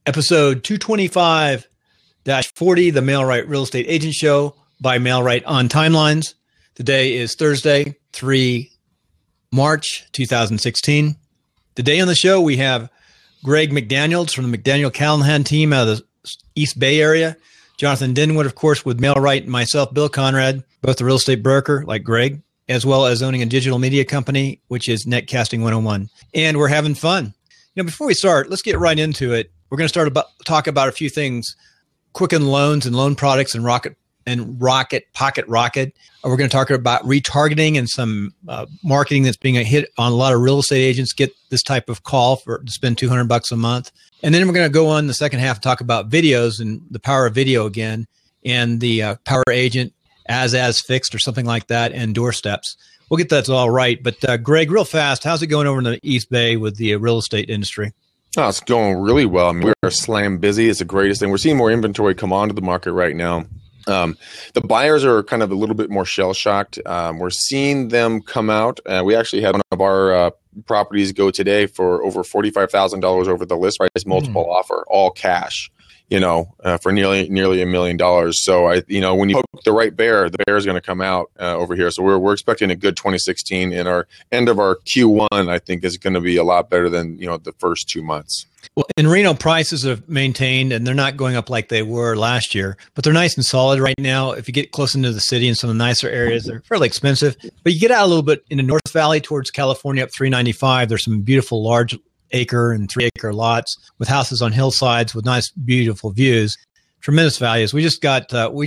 Episode 225-40, the MailRight Real Estate Agent Show by MailRight on Timelines. Today is Thursday, 3 March 2016. Today on the show, we have Greg McDaniels from the McDaniel Callahan team out of the East Bay area. Jonathan Dinwood, of course, with MailRight, and myself, Bill Conrad, both a real estate broker like Greg, as well as owning a digital media company, which is Netcasting 101. And we're having fun. Before we start, let's get right into it. We're going to talk about a few things: Quicken Loans and loan products and Pocket Rocket. We're going to talk about retargeting and some marketing that's being a hit on a lot of real estate agents get this type of call to spend $200 a month. And then we're going to go on the second half and talk about videos and the power of video again, and the Power Agent as fixed or something like that, and doorsteps. We'll get that all right. But Greg, real fast, how's it going over in the East Bay with the real estate industry? Oh, it's going really well. I mean, we are slam busy. It's the greatest thing. We're seeing more inventory come onto the market right now. The buyers are kind of a little bit more shell-shocked. We're seeing them come out. We actually had one of our properties go today for over $45,000 over the list price, multiple offer, all cash, for nearly $1 million. So, when you hook the right bear, the bear is going to come out over here. So we're expecting a good 2016, and our end of our Q1, I think, is going to be a lot better than, the first 2 months. Well, in Reno, prices have maintained, and they're not going up like they were last year, but they're nice and solid right now. If you get close into the city and some of the nicer areas, they're fairly expensive. But you get out a little bit in the North Valley towards California up 395. There's some beautiful large acre and 3 acre lots with houses on hillsides with nice, beautiful views. Tremendous values. We just got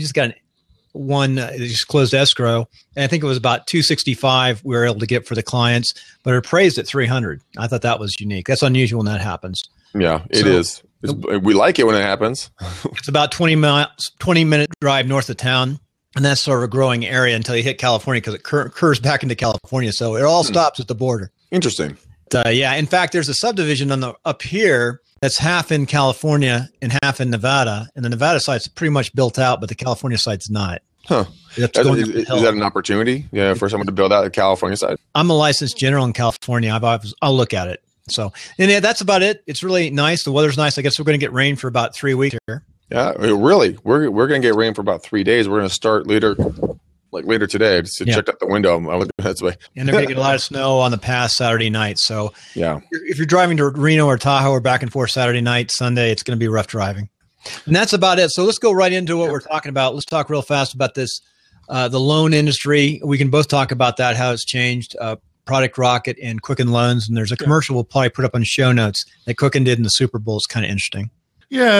one just closed escrow, and I think it was about $265 we were able to get for the clients, but it appraised at $300. I thought that was unique. That's unusual when that happens. Yeah, it is. We like it when it happens. It's about 20-minute drive north of town, and that's sort of a growing area until you hit California, because it curves back into California. So it all stops at the border. Interesting. In fact, there's a subdivision up here that's half in California and half in Nevada, and the Nevada side's pretty much built out, but the California side's not. Huh. Is that an opportunity? Yeah, for someone to build out the California side? I'm a licensed general in California. I'll look at it. So, and yeah, that's about it. It's really nice. The weather's nice. I guess we're going to get rain for about 3 weeks here. Yeah, really. We're going to get rain for about 3 days. We're going to start later today. I just checked out the window. I looked that way. And they're going to get a lot of snow on the past Saturday night. So yeah, if you're driving to Reno or Tahoe or back and forth Saturday night, Sunday, it's going to be rough driving. And that's about it. So let's go right into what we're talking about. Let's talk real fast about this, the loan industry. We can both talk about that, how it's changed. Product Rocket and Quicken Loans, and there's a commercial we'll probably put up on show notes that Quicken did in the Super Bowl. It's kind of interesting. Yeah,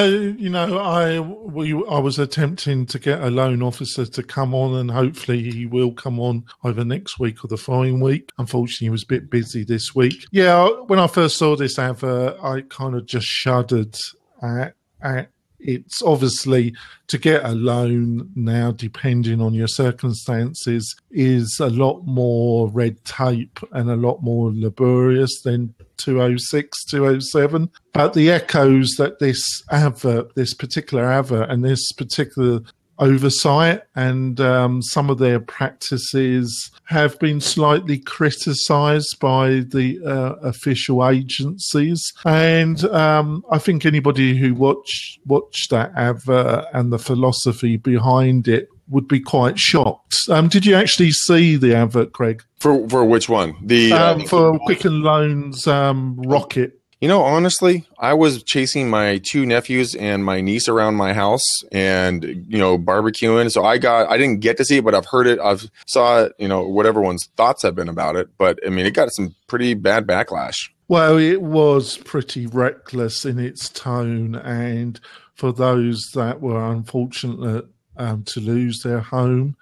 I was attempting to get a loan officer to come on, and hopefully he will come on either next week or the following week. Unfortunately, he was a bit busy this week. Yeah, when I first saw this advert, I kind of just shuddered at it's obviously to get a loan now, depending on your circumstances, is a lot more red tape and a lot more laborious than 206, 207. But the echoes that this particular advert and this particular oversight and some of their practices have been slightly criticised by the official agencies, and I think anybody who watched that advert and the philosophy behind it would be quite shocked. Did you actually see the advert, Craig? For which one? For Quicken Loans Rocket. Honestly, I was chasing my 2 nephews and my niece around my house and, barbecuing. So I didn't get to see it, but I've heard it. I've saw it, what everyone's thoughts have been about it. But I mean, it got some pretty bad backlash. Well, it was pretty reckless in its tone. And for those that were unfortunate to lose their home,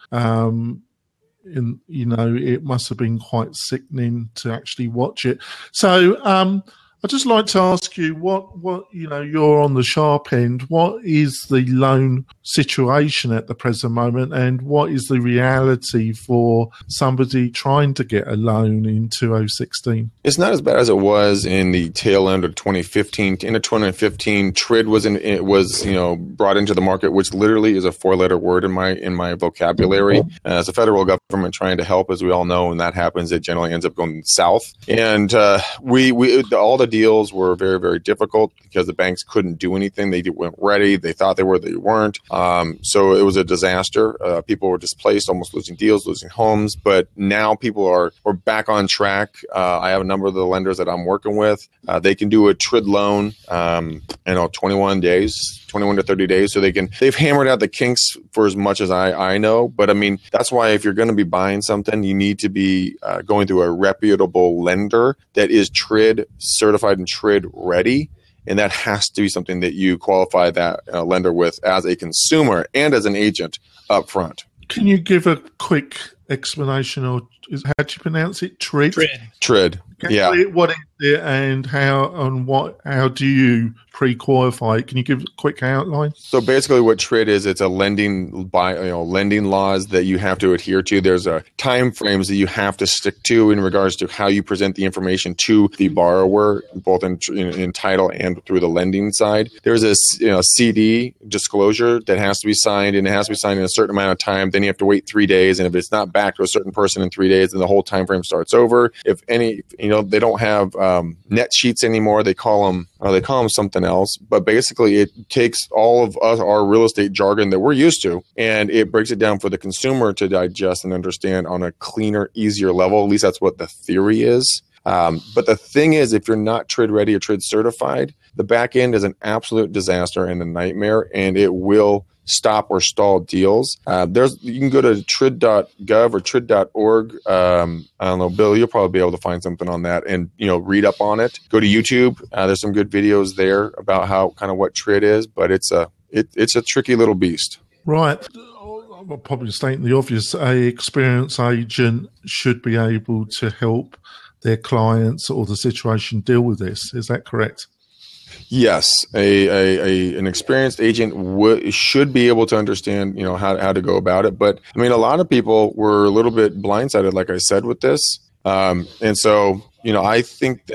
it must have been quite sickening to actually watch it. So, I'd just like to ask you what you're on the sharp end. What is the loan situation at the present moment, and what is the reality for somebody trying to get a loan in 2016? It's not as bad as it was in the tail end of 2015. In 2015, TRID was brought into the market, which literally is a 4-letter word in my vocabulary. As a federal government trying to help, as we all know, when that happens, it generally ends up going south. And all the deals were very, very difficult because the banks couldn't do anything. They weren't ready. They thought they were, they weren't. So it was a disaster. People were displaced, almost losing deals, losing homes. But now people are back on track. I have a number of the lenders that I'm working with. They can do a TRID loan, 21 to 30 days. So they've hammered out the kinks for as much as I know. But I mean, that's why if you're going to be buying something, you need to be going through a reputable lender that is TRID certified and TRID ready. And that has to be something that you qualify that lender with as a consumer and as an agent up front. Can you give a quick explanation, or how do you pronounce it? TRID? TRID. Yeah. What is it, and how do you pre-qualify it? Can you give a quick outline? So basically what TRID is, it's a lending laws that you have to adhere to. There's a time frames that you have to stick to in regards to how you present the information to the borrower, both in title and through the lending side. There's a CD disclosure that has to be signed, and it has to be signed in a certain amount of time. Then you have to wait 3 days, and if it's not back to a certain person in 3 days, then the whole time frame starts over. If they don't have net sheets anymore. They call them something else. But basically, it takes all of our real estate jargon that we're used to, and it breaks it down for the consumer to digest and understand on a cleaner, easier level. At least that's what the theory is. But the thing is, if you're not TRID ready or TRID certified, the back end is an absolute disaster and a nightmare, and it will stop or stall deals. You can go to trid.gov or trid.org. I don't know, Bill, you'll probably be able to find something on that and, read up on it. Go to YouTube. There's some good videos there about what TRID is, but it's a tricky little beast. Right. I'll probably stating the obvious. A experienced agent should be able to help their clients or the situation deal with this. Is that correct? Yes, an experienced agent should be able to understand, how to go about it. But I mean, a lot of people were a little bit blindsided, like I said, with this. And so, I think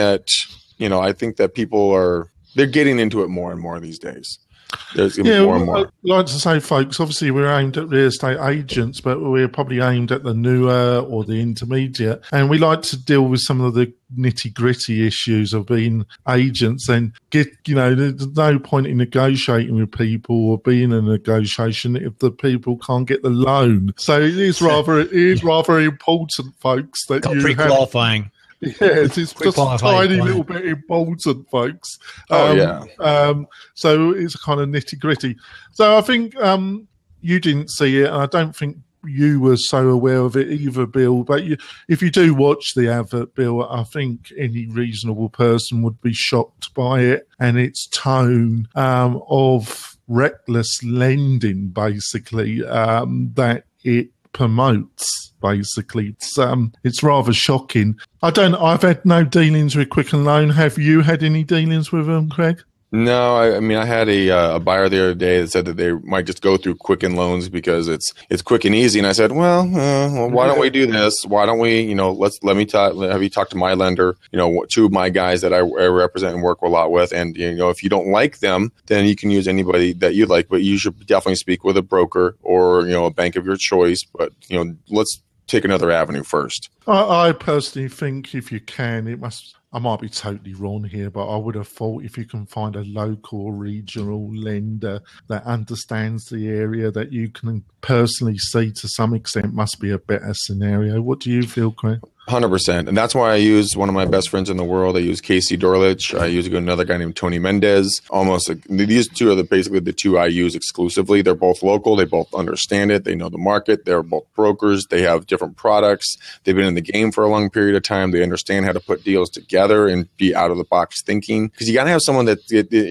that people they're getting into it more and more these days. There's more and more. I'd like to say, folks, obviously we're aimed at real estate agents, but we're probably aimed at the newer or the intermediate. And we like to deal with some of the nitty-gritty issues of being agents and there's no point in negotiating with people or being in a negotiation if the people can't get the loan. So it is rather important, folks, that you pre-qualifying. Yes, it's just a tiny little bit important, folks. So it's kind of nitty gritty. So I think you didn't see it, and I don't think you were so aware of it either, Bill. But if you do watch the advert, Bill, I think any reasonable person would be shocked by it and its tone of reckless lending, basically, that it promotes. Basically, it's rather shocking. I've had no dealings with Quicken Loan. Have you had any dealings with them, Craig? No, I had a buyer the other day that said that they might just go through Quicken Loans because it's quick and easy. And I said, well, why don't we do this? Why don't we, have you talk to my lender, two of my guys that I represent and work a lot with. And, if you don't like them, then you can use anybody that you like, but you should definitely speak with a broker or, a bank of your choice. But, let's take another avenue first. I personally think if you can, I might be totally wrong here, but I would have thought if you can find a local or regional lender that understands the area that you can personally see to some extent must be a better scenario. What do you feel, Craig? 100%. And that's why I use one of my best friends in the world. I use Casey Dorlich. I use another guy named Tony Mendez. These two are basically the two I use exclusively. They're both local. They both understand it. They know the market. They're both brokers. They have different products. They've been in the game for a long period of time. They understand how to put deals together and be out of the box thinking. Because you got to have someone that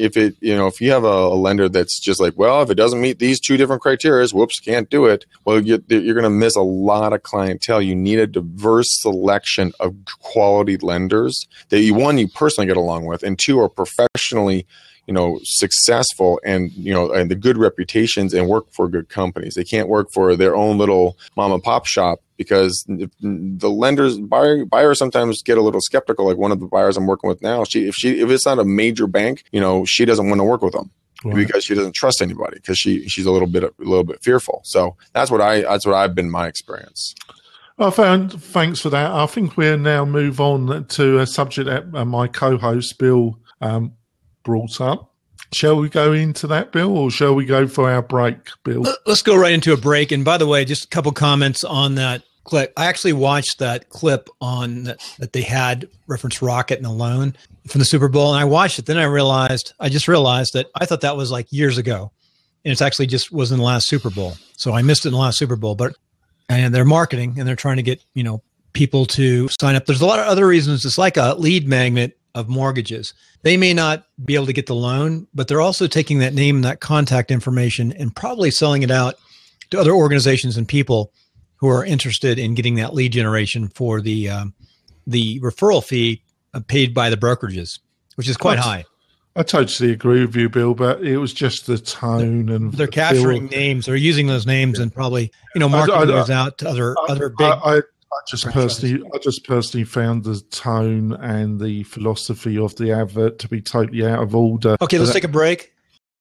if you have a lender that's just like, well, if it doesn't meet these two different criteria, whoops, can't do it. Well, you're going to miss a lot of clientele. You need a diverse selection of quality lenders that you personally get along with, and two are professionally, successful and the good reputations and work for good companies. They can't work for their own little mom and pop shop because the lenders, buyers sometimes get a little skeptical. Like one of the buyers I'm working with now, if it's not a major bank, she doesn't want to work with them. Right. Because she doesn't trust anybody because she's a little bit fearful. So that's what I've been my experience. Thanks for that. I think we'll now move on to a subject that my co-host Bill brought up. Shall we go into that, Bill, or shall we go for our break, Bill? Let's go right into a break. And by the way, just a couple comments on that clip. I actually watched that clip on that they had reference Rocket and Alone from the Super Bowl, and I watched it. Then I just realized that I thought that was like years ago, and it's actually just was in the last Super Bowl. So I missed it in the last Super Bowl, and they're marketing and they're trying to get people to sign up. There's a lot of other reasons. It's like a lead magnet of mortgages. They may not be able to get the loan, but they're also taking that name, that contact information, and probably selling it out to other organizations and people who are interested in getting that lead generation for the referral fee paid by the brokerages, which is quite high. I totally agree with you, Bill, but it was just the tone and they're capturing names. They're using those names and probably marketing those out to other big. I just personally found the tone and the philosophy of the advert to be totally out of order. Okay, let's take a break.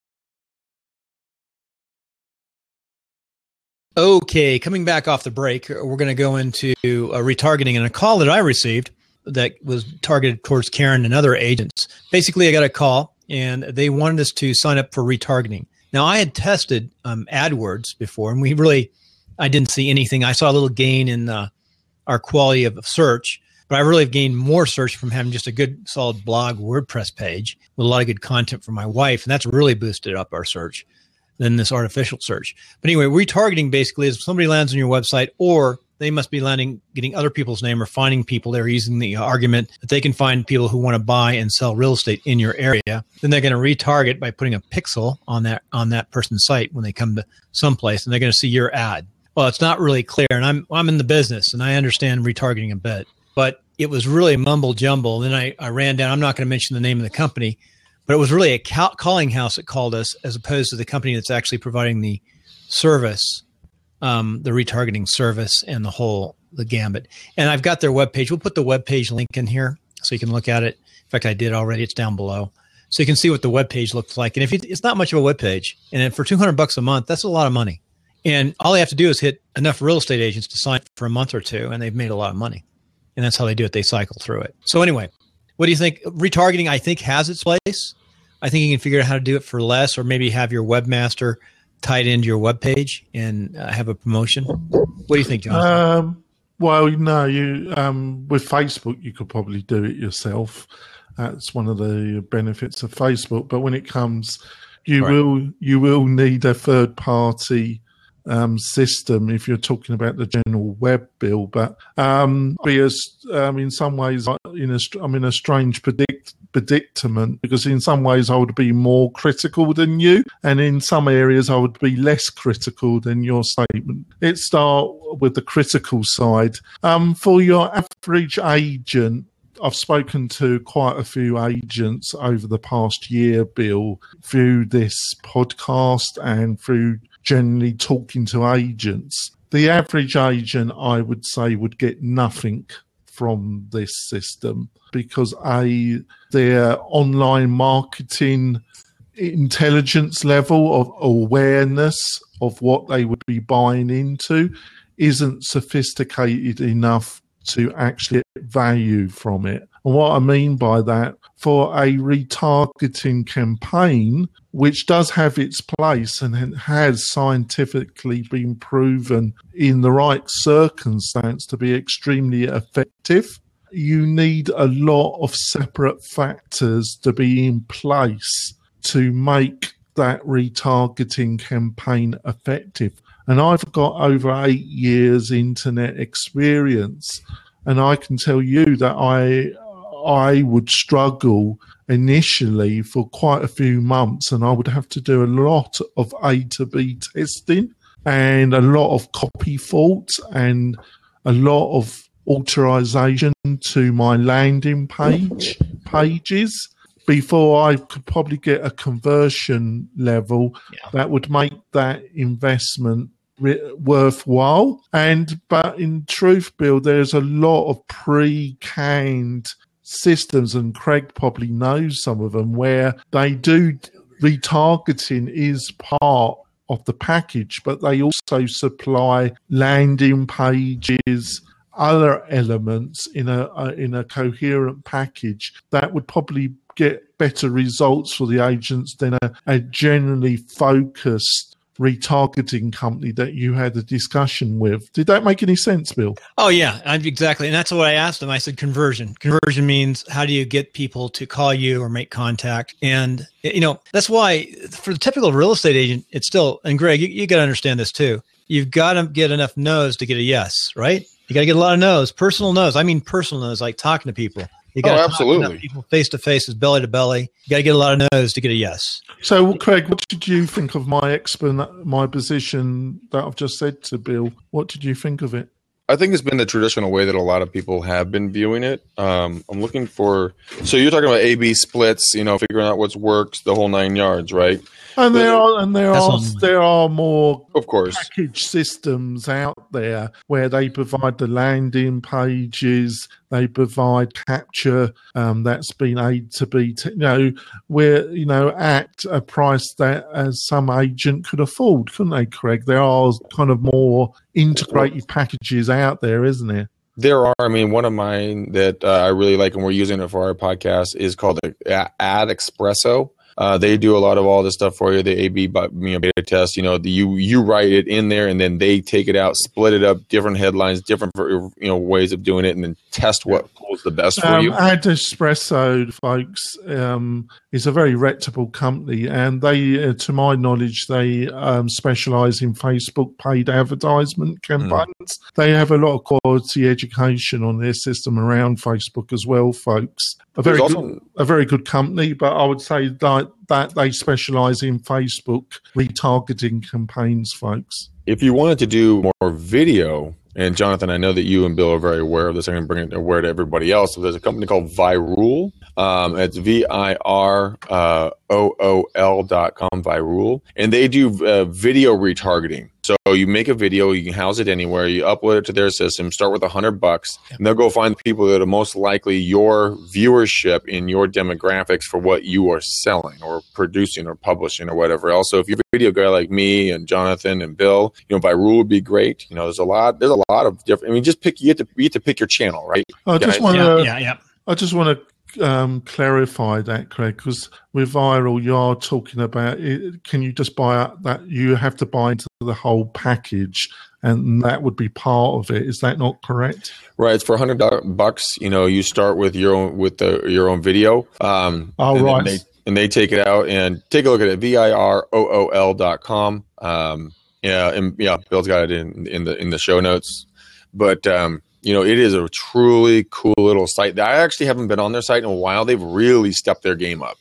Okay, coming back off the break, we're going to go into retargeting and a call that I received that was targeted towards Karen and other agents. Basically, I got a call and they wanted us to sign up for retargeting. Now, I had tested AdWords before, and I didn't see anything. I saw a little gain in our quality of search, but I really have gained more search from having just a good, solid blog WordPress page with a lot of good content from my wife, and that's really boosted up our search than this artificial search. But anyway, retargeting basically is if somebody lands on your website, or they must be getting other people's name or finding people. They're using the argument that they can find people who want to buy and sell real estate in your area. Then they're going to retarget by putting a pixel on that person's site when they come to someplace, and they're going to see your ad. Well, it's not really clear, and I'm in the business, and I understand retargeting a bit, but it was really mumble jumble. And then I ran down. I'm not going to mention the name of the company, but it was really a calling house that called us, as opposed to the company that's actually providing the service, the retargeting service, and the gambit. And I've got their webpage. We'll put the webpage link in here so you can look at it. In fact, I did already. It's down below, so you can see what the webpage looks like. And if it's not much of a webpage, and for $200 a month, that's a lot of money. And all they have to do is hit enough real estate agents to sign for a month or two, and they've made a lot of money. And that's how they do it. They cycle through it. So anyway, what do you think? Retargeting, I think, has its place. I think you can figure out how to do it for less, or maybe have your webmaster tied into your webpage and have a promotion. What do you think, John? Well, no, with Facebook, you could probably do it yourself. That's one of the benefits of Facebook. But when it comes, you will need a third party system if you're talking about the general web, Bill. But in some ways, I'm in a strange predicament, because in some ways I would be more critical than you, and in some areas I would be less critical than your statement. Let's start with the critical side. For your average agent, I've spoken to quite a few agents over the past year, Bill, through this podcast and through generally talking to agents. The average agent, I would say, would get nothing from this system, because their online marketing intelligence level of awareness of what they would be buying into isn't sophisticated enough to actually get value from it. And what I mean by that, for a retargeting campaign, which does have its place and has scientifically been proven in the right circumstance to be extremely effective, you need a lot of separate factors to be in place to make that retargeting campaign effective. And I've got over 8 years internet experience, and I can tell you that I would struggle initially for quite a few months, and I would have to do a lot of A to B testing and a lot of copy faults and a lot of authorization to my landing pages before I could probably get a conversion level that would make that investment worthwhile. But in truth, Bill, there's a lot of pre-canned systems, and Craig probably knows some of them, where they do retargeting is part of the package, but they also supply landing pages, other elements in a coherent package that would probably get better results for the agents than a generally focused retargeting company that you had a discussion with. Did that make any sense, Bill? Oh, yeah, exactly. And that's what I asked them. I said conversion. Conversion means how do you get people to call you or make contact? And, that's why for the typical real estate agent, it's still, and Greg, you got to understand this too. You've got to get enough no's to get a yes, right? You got to get a lot of no's, personal no's. I mean, personal no's, like talking to people. You got to absolutely. Talk to people face to face, belly to belly. You got to get a lot of no's to get a yes. So, Craig, what did you think of my position that I've just said to Bill? What did you think of it? I think it's been the traditional way that a lot of people have been viewing it. I'm looking for, so you're talking about A/B splits, figuring out what works, the whole 9 yards, right? And there are more, of course, package systems out there where they provide the landing pages, they provide capture that's been A/B, at a price that as some agent could afford, couldn't they, Craig? There are kind of more integrated packages out there, isn't there? There are. I mean, one of mine that I really like, and we're using it for our podcast, is called Ad Espresso. They do a lot of all this stuff for you. The A/B beta test. You write it in there, and then they take it out, split it up, different headlines, different ways of doing it, and then test what pulls the best for you. Ad Espresso, folks, is a very reputable company, and they, to my knowledge, they specialize in Facebook paid advertisement campaigns. They have a lot of quality education on their system around Facebook as well, folks. A very good company, but I would say that they specialize in Facebook retargeting campaigns, folks. If you wanted to do more video, and Jonathan, I know that you and Bill are very aware of this. I'm going to bring it aware to everybody else. So there's a company called Vyrool. It's VIROOL.com, Vyrool. And they do video retargeting. So you make a video, you can house it anywhere, you upload it to their system, start with $100, and they'll go find the people that are most likely your viewership in your demographics for what you are selling or producing or publishing or whatever else. So if you're a video guy like me and Jonathan and Bill, Vyrool would be great. There's a lot of different. I mean, just you have to pick your channel, right? I just want to clarify that, Craig, because with Vyrool, you are talking about it. Can you just buy that? You have to buy into the whole package, and that would be part of it. Is that not correct? Right. It's for $100. You start with your own video. Right. And they take it out and take a look at it. VIROOL.com. Bill's got it in the show notes, but. It is a truly cool little site. I actually haven't been on their site in a while. They've really stepped their game up.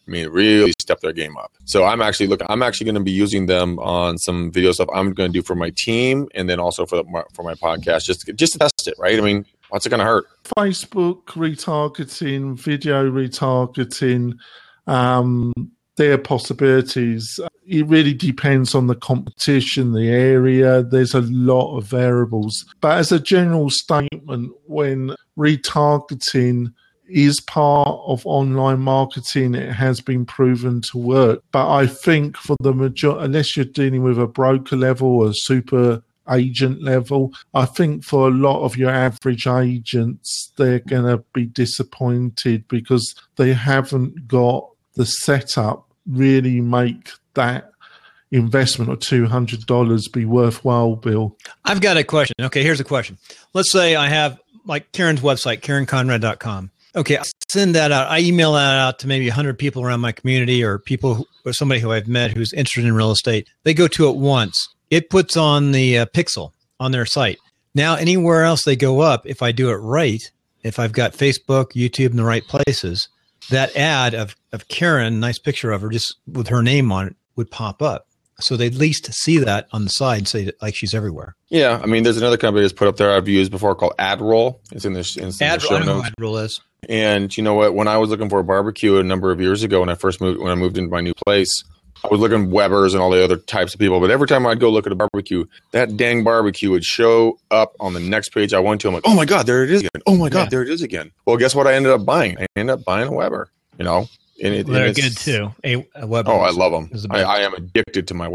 So I'm actually going to be using them on some video stuff I'm going to do for my team, and then also for my podcast, just to test it. Right? I mean, what's it going to hurt? Facebook retargeting, video retargeting. Their possibilities. It really depends on the competition, the area. There's a lot of variables. But as a general statement, when retargeting is part of online marketing, it has been proven to work. But I think for the majority, unless you're dealing with a broker level or a super agent level, I think for a lot of your average agents, they're going to be disappointed because they haven't got the setup really make that investment of $200 be worthwhile, Bill. I've got a question. Okay, here's a question. Let's say I have like Karen's website, KarenConrad.com. Okay, I send that out. I email that out to maybe 100 people around my community or or somebody who I've met who's interested in real estate. They go to it once. It puts on the pixel on their site. Now, anywhere else they go up, if I do it right, if I've got Facebook, YouTube in the right places, that ad of Karen, nice picture of her, just with her name on it, would pop up. So they at least see that on the side, say that, like she's everywhere. Yeah, I mean, there's another company that's put up there I've used before called AdRoll. It's in the show notes. I don't know what AdRoll is. And you know what? When I was looking for a barbecue a number of years ago, when I moved into my new place, I was looking at Weber's and all the other types of people. But every time I'd go look at a barbecue, that dang barbecue would show up on the next page I went to. I'm like, oh my God, there it is again. Oh my God, there it is again. Well, guess what I ended up buying? I ended up buying a Weber, And they're good too. A Weber. Oh, I love them. I am addicted to my Weber.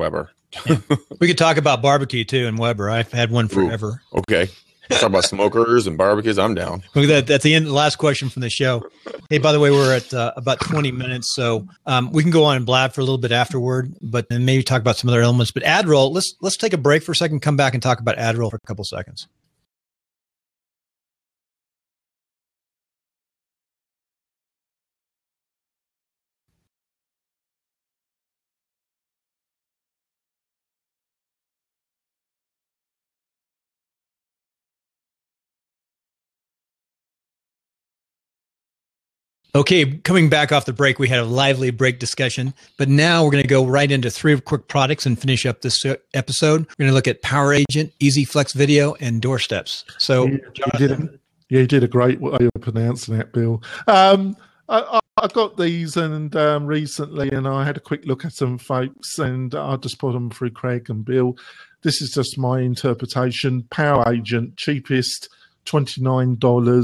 We could talk about barbecue too in Weber. I've had one forever. Ooh, okay. Let's talk about smokers and barbecues. I'm down. Look at that. That's the end. The last question from the show. Hey, by the way, we're at about 20 minutes, so we can go on and blab for a little bit afterward, but then maybe talk about some other elements. But AdRoll, let's take a break for a second, come back and talk about AdRoll for a couple seconds. Okay, coming back off the break, we had a lively break discussion, but now we're going to go right into 3 quick products and finish up this episode. We're going to look at Power Agent, Easy Flex Video, and Doorsteps. So, you did a great way of pronouncing that, Bill. I got these and recently, and I had a quick look at them, folks, and I just put them through Craig and Bill. This is just my interpretation. Power Agent, cheapest, $29.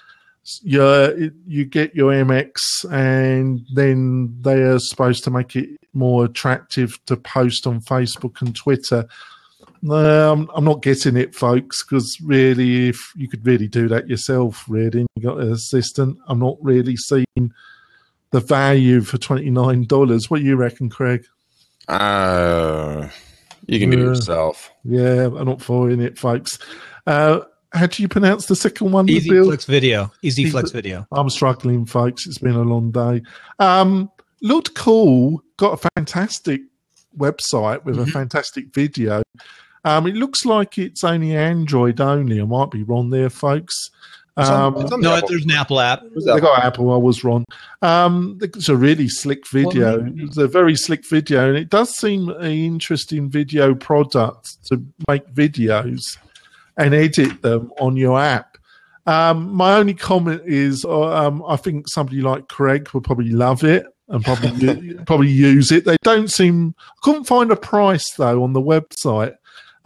You get your MX, and then they are supposed to make it more attractive to post on Facebook and Twitter. I'm not getting it, folks, because really, if you could really do that yourself, really, you got an assistant. I'm not really seeing the value for $29. What do you reckon, Craig? You can do it yourself. Yeah, I'm not following it, folks. How do you pronounce the second one? Easy Flex Video. Easy Flex Video. I'm struggling, folks. It's been a long day. Looked cool. Got a fantastic website with a fantastic video. It looks like it's only Android only. I might be wrong there, folks. No, there's an Apple app. They got Apple. I was wrong. It's a really slick video. It's a very slick video, and it does seem an interesting video product to make videos and edit them on your app. My only comment is I think somebody like Craig would probably love it and probably use it. They don't seem... I couldn't find a price, though, on the website.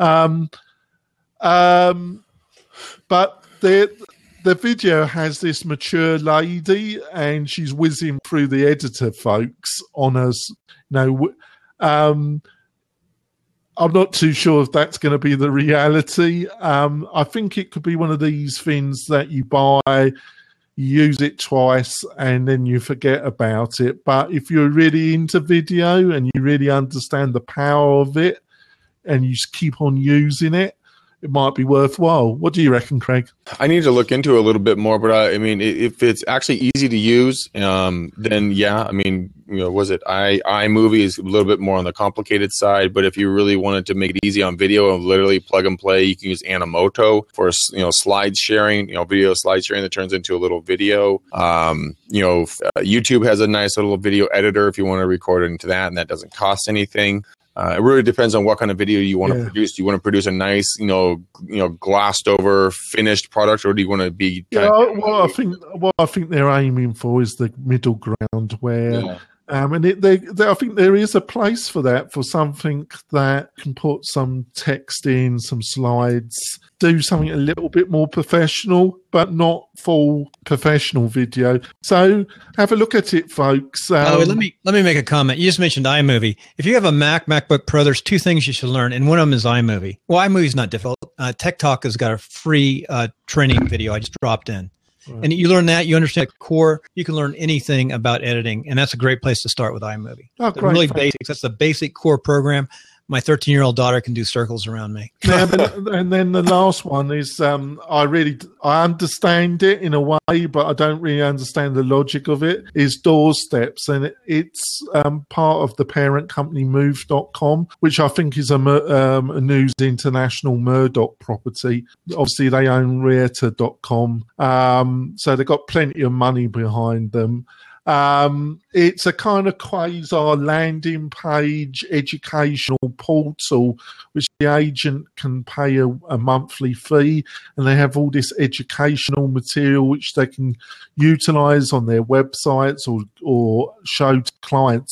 But the video has this mature lady, and she's whizzing through the editor, folks, on us. I'm not too sure if that's going to be the reality. I think it could be one of these things that you buy, you use it twice, and then you forget about it. But if you're really into video and you really understand the power of it and you just keep on using it, it might be worthwhile. What do you reckon, Craig? I need to look into it a little bit more, but I mean, if it's actually easy to use, then yeah, I mean, was it iMovie is a little bit more on the complicated side, but if you really wanted to make it easy on video and literally plug and play, you can use Animoto for slide sharing, video slide sharing that turns into a little video. YouTube has a nice little video editor if you want to record it into that, and that doesn't cost anything. It really depends on what kind of video you want to produce. Do you want to produce a nice, glossed over, finished product, or do you want to be? What I think they're aiming for is the middle ground where, I think there is a place for that, for something that can put some text in, some slides, do something a little bit more professional, but not full professional video. So have a look at it, folks. Let me make a comment. You just mentioned iMovie. If you have a MacBook Pro, there's 2 things you should learn, and one of them is iMovie. Well, iMovie's not difficult. Tech Talk has got a free training video I just dropped in. Right. And you learn that, you understand the core, you can learn anything about editing, and that's a great place to start with iMovie. Oh, great. Really basics. That's the basic core program. My 13-year-old daughter can do circles around me. And then the last one is I understand it in a way, but I don't really understand the logic of it, is Doorsteps. And it's part of the parent company Move.com, which I think is a News International Murdoch property. Obviously, they own Realtor.com. So they've got plenty of money behind them. It's a kind of quasi landing page educational portal, which the agent can pay a monthly fee, and they have all this educational material which they can utilize on their websites or show to clients.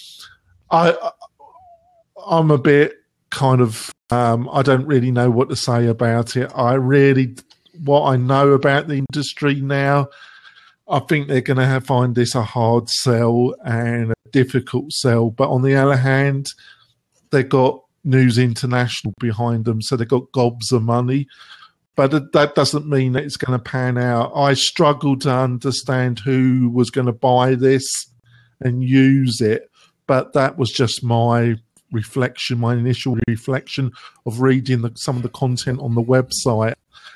I'm a bit kind of, I don't really know what to say about it. What I know about the industry now, I think they're going to find this a hard sell and a difficult sell. But on the other hand, they've got News International behind them, so they've got gobs of money. But that doesn't mean that it's going to pan out. I struggled to understand who was going to buy this and use it, but that was just my reflection, my initial reflection of reading some of the content on the website.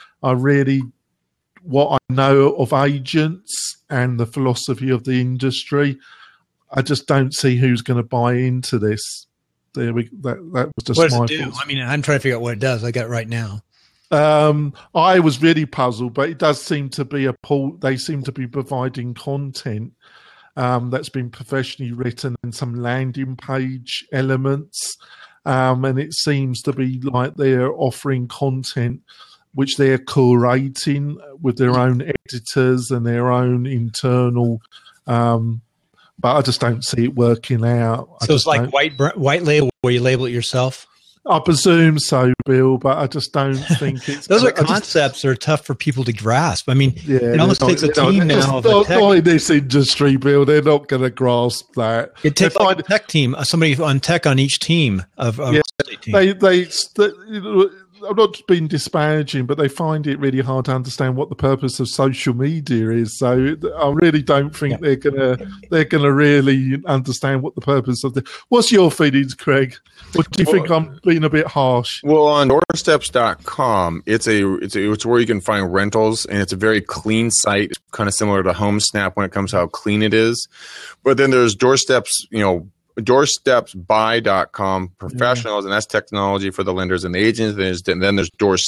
What I know of agents and the philosophy of the industry, I just don't see who's going to buy into this. That was just what does my it do? thoughts. I mean, I'm trying to figure out what it does. I got it right now. I was really puzzled, but it does seem to be they seem to be providing content that's been professionally written and some landing page elements. And it seems to be like they're offering content which they're curating with their own editors and their own internal. But I just don't see it working out. So it's like white label where you label it yourself? I presume so, Bill, but I just don't think it's... Those are concepts that are tough for people to grasp. I mean, it almost takes a team now of a tech. Not in this industry, Bill. They're not going to grasp that. It takes like a tech team, somebody on tech on each team of team. I'm not being disparaging, but they find it really hard to understand what the purpose of social media is. So I really don't think they're gonna really understand what the purpose of the. What's your feelings, Craig? Or do you think I'm being a bit harsh? Well, on doorsteps.com, it's where you can find rentals, and it's a very clean site. It's kind of similar to HomeSnap when it comes to how clean it is. But then there's Doorsteps, doorstepsbuy.com professionals, and that's technology for the lenders and the agents. And then there's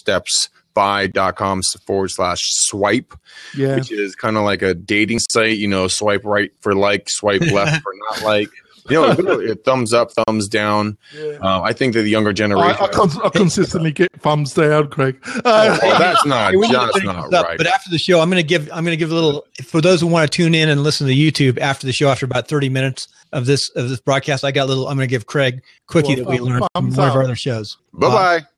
doorstepsbuy.com/swipe, which is kind of like a dating site, swipe right for like, swipe left for not like. Thumbs up, thumbs down. I think that the younger generation. I consistently get thumbs down, Craig. That's not right. But after the show, I'm going to give a little for those who want to tune in and listen to YouTube after the show. After about 30 minutes of this broadcast, I'm going to give Craig a quickie that we learned from one of our other shows. Bye.